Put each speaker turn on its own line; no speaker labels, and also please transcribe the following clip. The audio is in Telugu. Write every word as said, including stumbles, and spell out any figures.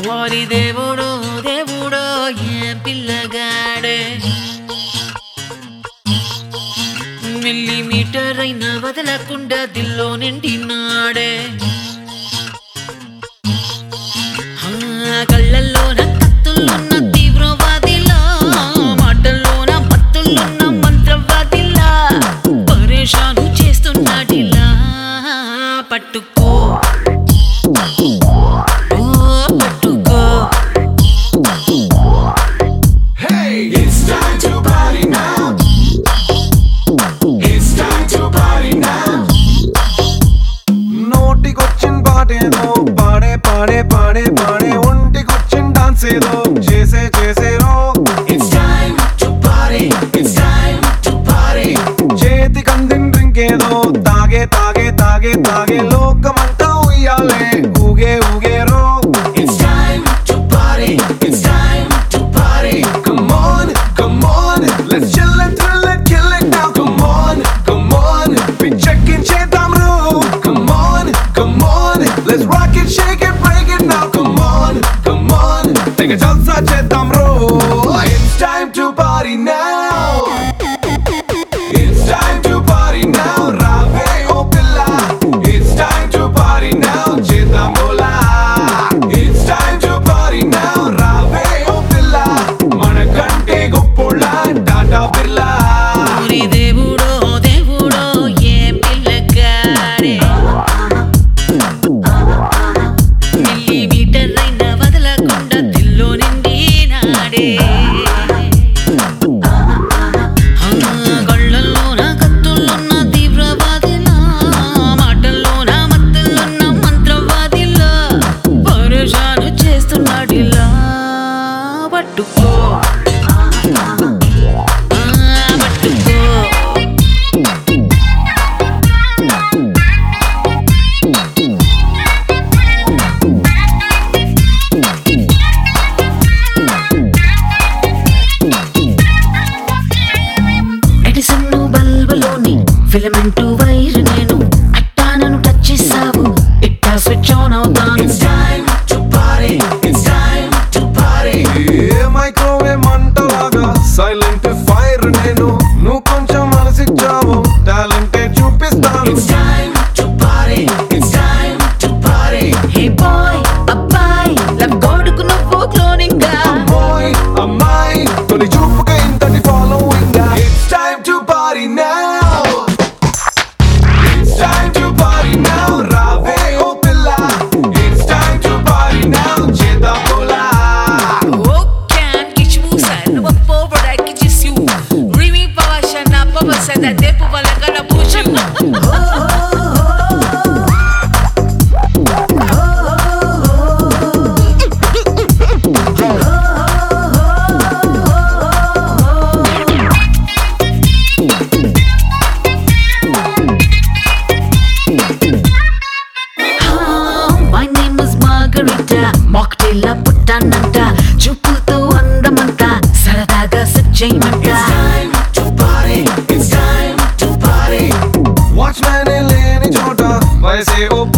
ఓరి దేవుడో దేవుడో ఏం పిల్లగాడే మిల్లీమీటర్ అయినా వదలకుండా దిల్లో నిండినాడే కళ్ళల్లోన కత్తులున్న తీవ్రవాదిలా మాటల్లోన మత్తులున్న మంత్రవాదిలా పరేషాను చేస్తున్నాడిలా పట్టుకో పట్టుకో
Hey, it's time to party now. It's time to party now.
నోటికొచ్చిన పాటేదో పాడే పాడే పాడే పాడే ఒంటికొచ్చిన డాన్స్ ఏదో చేసే చేసేరో
It's time to party. It's time to party.
చేతి కందిన డ్రింక్ ఏదో తాగే తాగే తాగే తాగే లోకమంతా ఉయ్యాలే ఊగే ఊగేరో
It's time to party. It's time to party.
Come on, come on, let's chill and thrill and kill it now. Come on, come on, we checkin' చేద్దాం రో. Come on, come on, let's rock it, shake it, break it now. Come on, come on, తెగ జల్సా చేద్దాం రో. It's time to party now. It's time to party now. రావే ఓ పిల్ల. It's time to party now. చేద్దాం బోలా. It's time to party now. రావే ఓ పిల్ల. మనకంటే గొప్పోళ్ళ టాటా బిర్లా.
ఓరి దేవుడో దేవుడో ఏం పిల్లగాడే మిల్లీమీటర్ అయినా వదలకుండా దిల్లో నిండినాడే కళ్ళల్లోన కత్తులున్న తీవ్రవాదిలా మాటల్లోన మత్తులున్న మంత్రవాదిలా పరేషాను చేస్తున్నాడిలా పట్టుకో పట్టుకో ఎడిసన్ బల్బులోని ఫిలమెంట్ వైర్ నేను అట్టా నన్ను టచ్ చేసావు ఇట్టా స్విచ్ ఆన్ అవుతాను
It's time to party. It's time to party.
ఏ మైక్రోవేవ్ మంటలాగా సైలెంట్ ఫైర్ నేను నువ్వు కొంచెం మనసిచ్చావు టాలెంటే చూపిస్తాను
It's time to party. It's time to party.
Hey boy అబ్బాయి లవ్ గోడుకు నువ్వు క్లోనింగ్ గా
అమ్మాయి అమ్మాయి తొలి చూపుగా ఇంతటి following it's time to party now it's time to party now రావే ఓ పిల్ల it's time to party now చేద్దాం బోలా
Oh, can't get you sad. No one forward, I can just you. Remy Pavashana, Papa said that they put like gonna push you. My name is Margarita. Mocktail పుట్టానంట చూపుతో అందమంతా సరదాగా సచ్చేయమంట
It's time to party. It's time to party.
Watchman లేని చోట వయసే ఓ